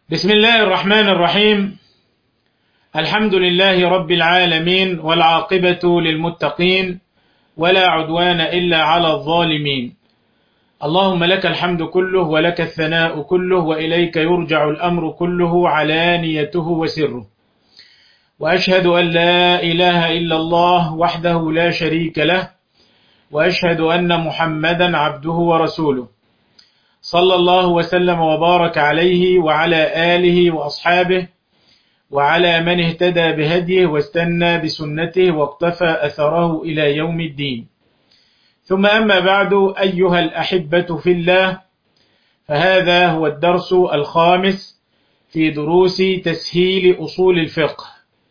بسم الله الرحمن الرحيم. الحمد لله رب العالمين، والعاقبة للمتقين، ولا عدوان إلا على الظالمين. اللهم لك الحمد كله، ولك الثناء كله، وإليك يرجع الأمر كله، علانيته وسره. وأشهد أن لا إله إلا الله وحده لا شريك له، وأشهد أن محمدا عبده ورسوله، صلى الله وسلم وبارك عليه وعلى آله وأصحابه، وعلى من اهتدى بهديه واستنى بسنته واقتفى أثره إلى يوم الدين. ثم أما بعد، أيها الأحبة في الله، فهذا هو الدرس الخامس في دروس تسهيل أصول الفقه.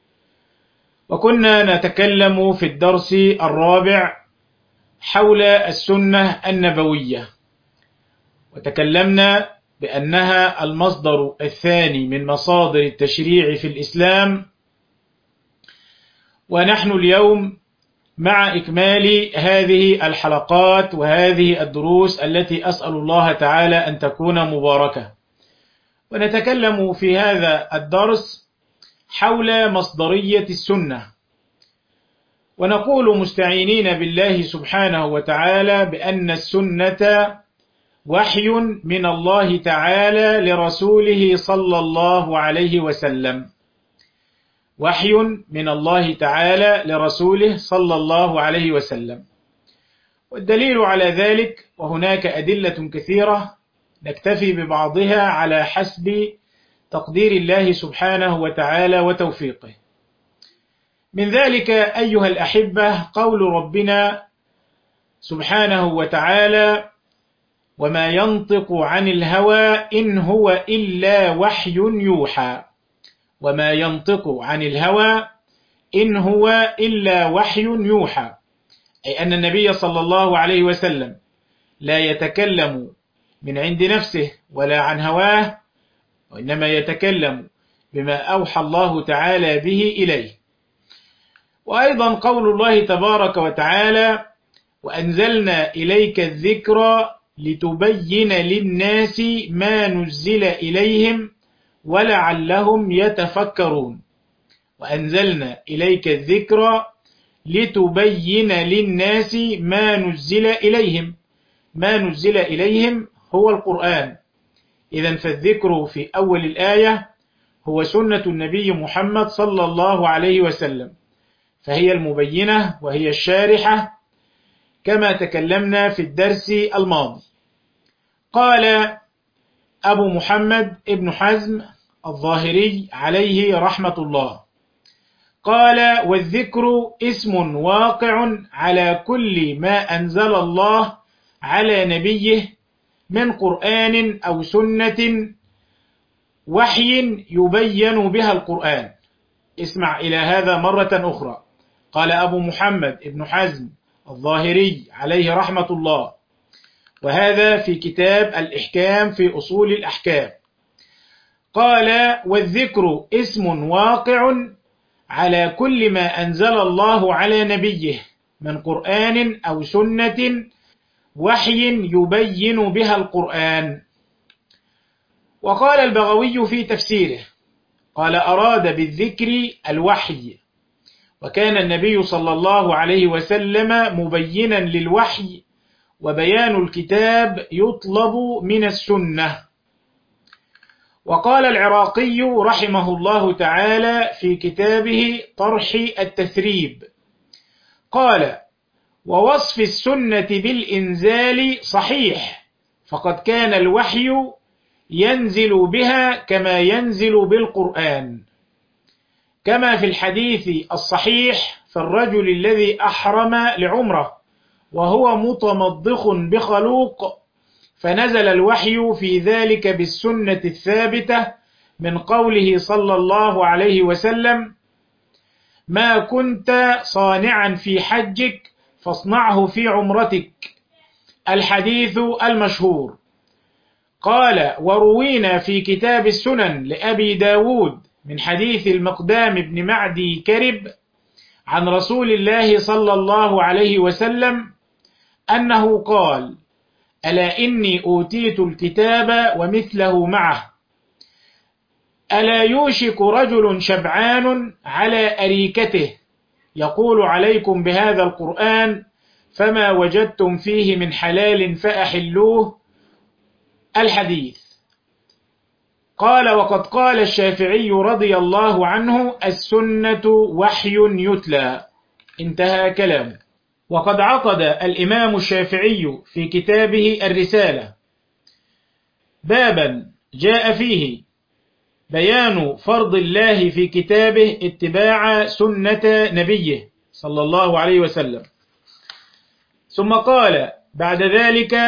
وكنا نتكلم في الدرس الرابع حول السنة النبوية، وتكلمنا بأنها المصدر الثاني من مصادر التشريع في الإسلام. ونحن اليوم مع إكمال هذه الحلقات وهذه الدروس التي أسأل الله تعالى أن تكون مباركة. ونتكلم في هذا الدرس حول مصدرية السنة، ونقول مستعينين بالله سبحانه وتعالى بأن السنة وحي من الله تعالى لرسوله صلى الله عليه وسلم، وحي من الله تعالى لرسوله صلى الله عليه وسلم. والدليل على ذلك، وهناك أدلة كثيرة نكتفي ببعضها على حسب تقدير الله سبحانه وتعالى وتوفيقه. من ذلك أيها الأحبة قول ربنا سبحانه وتعالى: وما ينطق عن الهوى إن هو إلا وحي يوحى. وما ينطق عن الهوى إن هو إلا وحي يوحى، أي أن النبي صلى الله عليه وسلم لا يتكلم من عند نفسه ولا عن هواه، وإنما يتكلم بما أوحى الله تعالى به إليه. وأيضا قول الله تبارك وتعالى: وأنزلنا إليك الذكر لتبين للناس ما نزل إليهم ولعلهم يتفكرون. وأنزلنا إليك الذكر لتبين للناس ما نزل إليهم. ما نزل إليهم هو القرآن. إذن فالذكر في أول الآية هو سنة النبي محمد صلى الله عليه وسلم، فهي المبينة وهي الشارحة كما تكلمنا في الدرس الماضي. قال أبو محمد ابن حزم الظاهري عليه رحمة الله، قال: والذكر اسم واقع على كل ما أنزل الله على نبيه من قرآن أو سنة وحي يبين بها القرآن. اسمع إلى هذا مرة أخرى. قال أبو محمد ابن حزم الظاهري عليه رحمة الله، وهذا في كتاب الإحكام في أصول الأحكام، قال: والذكر اسم واقع على كل ما أنزل الله على نبيه من قرآن أو سنة وحي يبين بها القرآن. وقال البغوي في تفسيره، قال: أراد بالذكر الوحي، وكان النبي صلى الله عليه وسلم مبينا للوحي، وبيان الكتاب يطلب من السنة. وقال العراقي رحمه الله تعالى في كتابه طرح التثريب، قال: ووصف السنة بالإنزال صحيح، فقد كان الوحي ينزل بها كما ينزل بالقرآن، كما في الحديث الصحيح في الرجل الذي أحرم لعمره وهو متمضخ بخلوق، فنزل الوحي في ذلك بالسنة الثابتة من قوله صلى الله عليه وسلم: ما كنت صانعا في حجك فاصنعه في عمرتك. الحديث المشهور. قال: وروينا في كتاب السنن لأبي داود من حديث المقدام بن معدي كرب عن رسول الله صلى الله عليه وسلم أنه قال: ألا إني أوتيت الكتاب ومثله معه، ألا يوشك رجل شبعان على أريكته يقول عليكم بهذا القرآن فما وجدتم فيه من حلال فأحلوه الحديث. قال وقد قال الشافعي رضي الله عنه السنة وحي يتلى، انتهى كلامه. وقد عقد الإمام الشافعي في كتابه الرسالة بابا جاء فيه بيان فرض الله في كتابه اتباع سنة نبيه صلى الله عليه وسلم، ثم قال بعد ذلك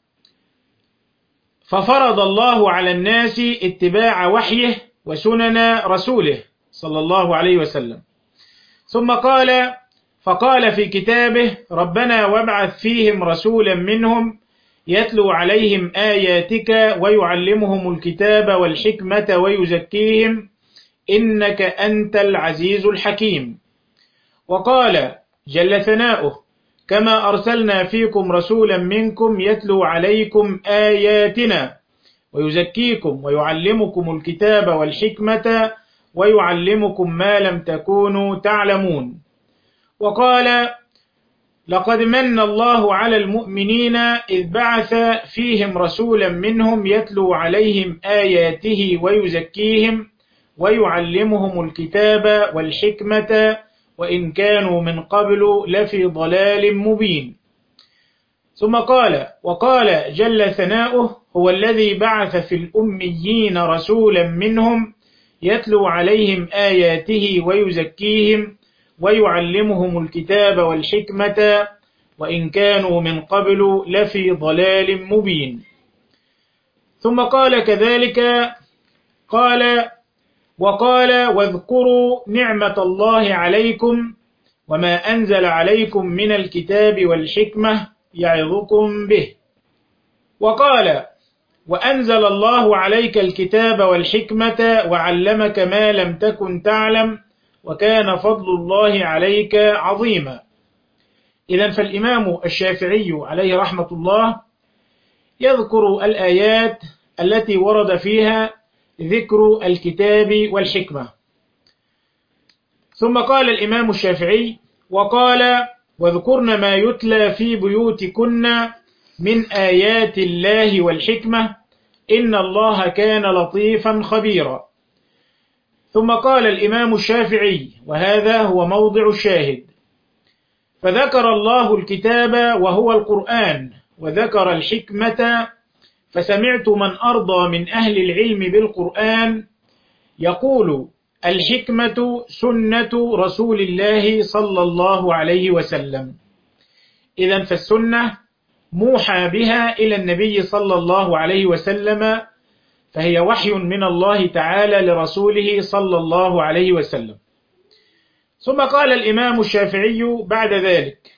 ففرض الله على الناس اتباع وحيه وسنن رسوله صلى الله عليه وسلم، ثم قال فقال في كتابه ربنا وابعث فيهم رسولا منهم يتلو عليهم آياتك ويعلمهم الكتاب والحكمة ويزكيهم إنك أنت العزيز الحكيم. وقال جل ثناؤه كما أرسلنا فيكم رسولا منكم يتلو عليكم آياتنا ويزكيكم ويعلمكم الكتاب والحكمة ويعلمكم ما لم تكونوا تعلمون. وقال لقد من الله على المؤمنين إذ بعث فيهم رسولا منهم يتلو عليهم آياته ويزكيهم ويعلمهم الكتاب والحكمة وإن كانوا من قبل لفي ضلال مبين. ثم قال وقال جل ثناؤه هو الذي بعث في الأميين رسولا منهم يتلو عليهم آياته ويزكيهم ويعلمهم الكتاب والحكمة وإن كانوا من قبل لفي ضلال مبين. ثم قال كذلك قال وقال واذكروا نعمة الله عليكم وما أنزل عليكم من الكتاب والحكمة يعظكم به. وقال وأنزل الله عليك الكتاب والحكمة وعلمك ما لم تكن تعلم وكان فضل الله عليك عظيما. إذن فالإمام الشافعي عليه رحمة الله يذكر الآيات التي ورد فيها ذكر الكتاب والحكمة. ثم قال الإمام الشافعي وقال واذكرن ما يتلى في بيوتكن من آيات الله والحكمة إن الله كان لطيفا خبيرا. ثم قال الإمام الشافعي وهذا هو موضع الشاهد فذكر الله الكتاب وهو القرآن وذكر الحكمة فسمعت من أرضى من أهل العلم بالقرآن يقول الحكمة سنة رسول الله صلى الله عليه وسلم. إذن فالسنة موحى بها إلى النبي صلى الله عليه وسلم فهي وحي من الله تعالى لرسوله صلى الله عليه وسلم. ثم قال الإمام الشافعي بعد ذلك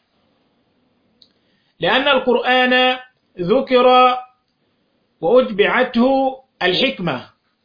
لأن القرآن ذكر وأتبعته الحكمة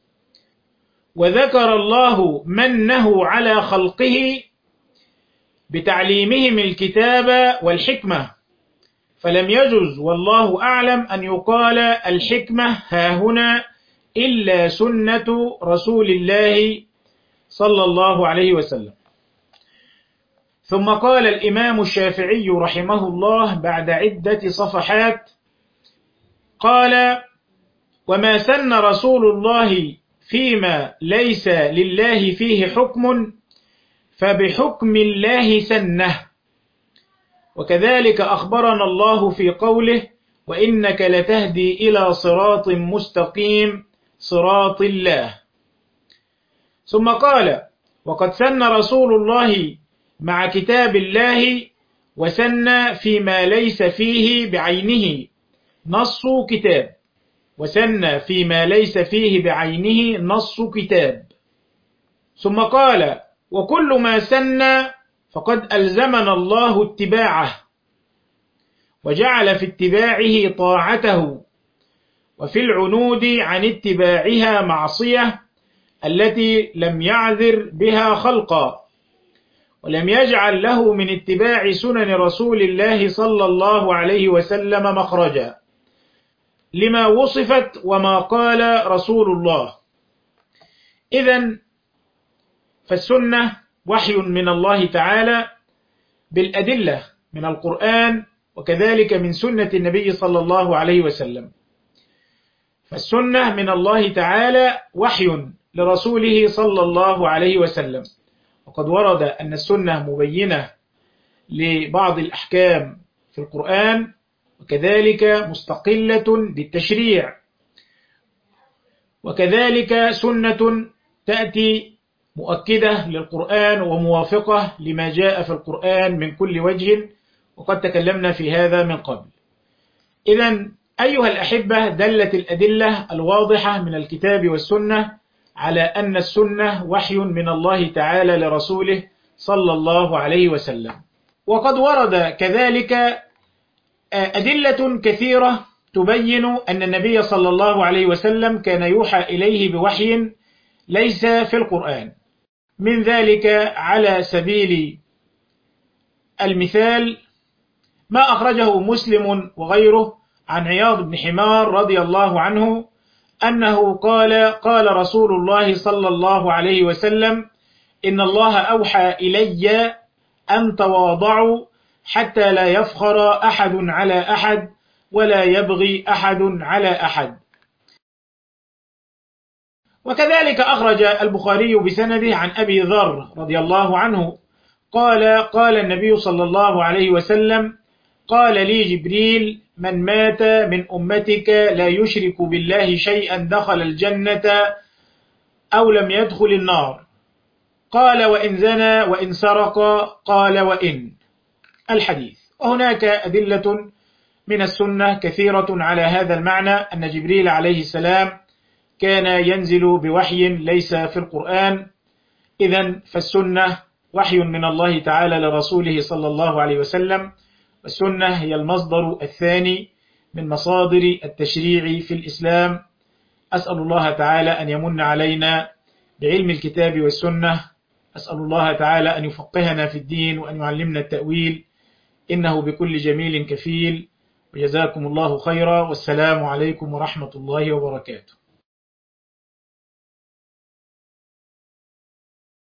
وذكر الله منه على خلقه بتعليمهم الكتاب والحكمة فلم يجز والله أعلم أن يقال الحكمة هاهنا إلا سنة رسول الله صلى الله عليه وسلم. ثم قال الإمام الشافعي رحمه الله بعد عدة صفحات قال وما سن رسول الله فيما ليس لله فيه حكم فبحكم الله سنه وكذلك أخبرنا الله في قوله وإنك لتهدي إلى صراط مستقيم صراط الله. ثم قال وقد سن رسول الله مع كتاب الله وسن فيما ليس فيه بعينه نص كتاب وسن فيما ليس فيه بعينه نص كتاب. ثم قال وكل ما سن فقد ألزمنا الله اتباعه وجعل في اتباعه طاعته وفي العنود عن اتباعها معصية التي لم يعذر بها خلقا ولم يجعل له من اتباع سنن رسول الله صلى الله عليه وسلم مخرجا لما وصفت وما قال رسول الله إذن فالسنة وحي من الله تعالى بالأدلة من القرآن وكذلك من سنة النبي صلى الله عليه وسلم. فالسنة من الله تعالى وحي لرسوله صلى الله عليه وسلم، وقد ورد أن السنة مبينة لبعض الأحكام في القرآن وكذلك مستقلة بالتشريع، وكذلك سنة تأتي مؤكدة للقرآن وموافقة لما جاء في القرآن من كل وجه، وقد تكلمنا في هذا من قبل. إذن أيها الأحبة، دلت الأدلة الواضحة من الكتاب والسنة على أن السنة وحي من الله تعالى لرسوله صلى الله عليه وسلم. وقد ورد كذلك أدلة كثيرة تبين أن النبي صلى الله عليه وسلم كان يوحى إليه بوحي ليس في القرآن. من ذلك على سبيل المثال ما أخرجه مسلم وغيره عن عياض بن حمار رضي الله عنه أنه قال رسول الله صلى الله عليه وسلم: إن الله أوحى إلي أن تواضعوا حتى لا يفخر أحد على أحد ولا يبغي أحد على أحد. وكذلك أخرج البخاري بسنده عن أبي ذر رضي الله عنه قال النبي صلى الله عليه وسلم: قال لي جبريل: من مات من أمتك لا يشرك بالله شيئا دخل الجنة أو لم يدخل النار. قال: وإن زنى وإن سرق؟ قال: وإن. الحديث. وهناك أدلة من السنة كثيرة على هذا المعنى، أن جبريل عليه السلام كان ينزل بوحي ليس في القرآن. إذن فالسنة وحي من الله تعالى لرسوله صلى الله عليه وسلم، والسنة هي المصدر الثاني من مصادر التشريع في الإسلام. أسأل الله تعالى أن يمن علينا بعلم الكتاب والسنة. أسأل الله تعالى أن يفقهنا في الدين وأن يعلمنا التأويل، إنه بكل جميل كفيل. وجزاكم الله خيرا، والسلام عليكم ورحمة الله وبركاته.